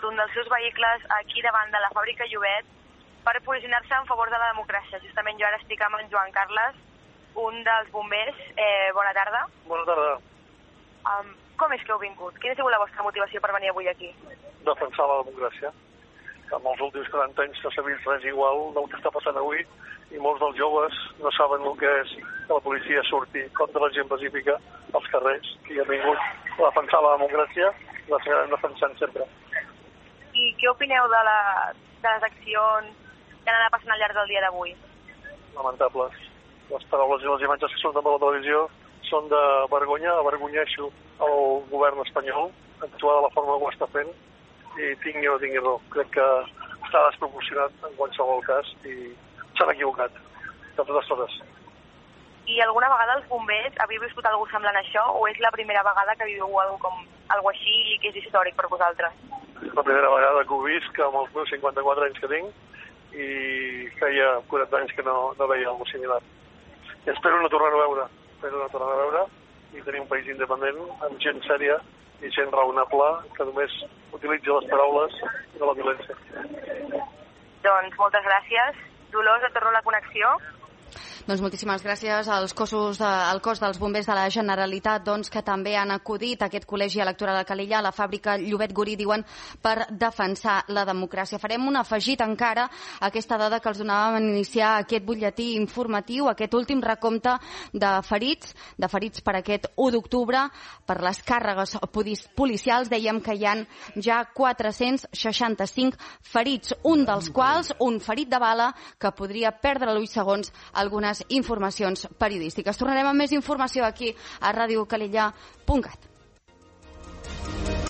posat un dels seus vehicles aquí davant de la fàbrica Llobet per posicionar-se en favor de la democràcia. Justament jo ara estic amb en Joan Carles, un dels bombers. Bona tarda. Bona tarda. Com és que heu vingut? Quina ha sigut la vostra motivació per venir avui aquí? Defensar la democràcia. En els últims 40 anys no s'ha vist res igual del que està passant avui i molts dels joves no saben el que és que la policia surti contra la gent pacífica als carrers, que hi ha vingut a defensar la democràcia i la seguirem defensant sempre. I què opineu de les accions que han anat passant al llarg del dia d'avui? Lamentables. Les paraules i les imatges que surten per la televisió són de vergonya. Avergonyeixo el govern espanyol actuar de la forma que ho està fent i tingui o no tingui raó. Crec que està desproporcionat en qualsevol cas i s'han equivocat de totes totes. I alguna vegada els bombers havíeu viscut alguna cosa semblant a això o és la primera vegada que viviu alguna així i que és històric per vosaltres? És la primera vegada que ho visc amb els meus 54 anys que tinc i feia 40 anys que no veia alguna similar. I espero no tornar-ho a veure, i tenir un país independent amb gent sèria i gent raonable que només utilitza les paraules i no la violència. Doncs moltes gràcies. Dolors, et torno la connexió. Doncs moltíssimes gràcies als al cos dels bombers de la Generalitat, que també han acudit a aquest col·legi electoral a Calella, a la fàbrica Llobet Gorí, diuen, per defensar la democràcia. Farem un afegit encara a aquesta dada que els donàvem en iniciar aquest butlletí informatiu, aquest últim recompte de ferits per aquest 1 d'octubre, per les càrregues policials. Dèiem que hi ha ja 465 ferits, un dels quals un ferit de bala que podria perdre l'ull segons algunes informacions periodístiques. Tornarem amb més informació aquí a radiocalella.cat.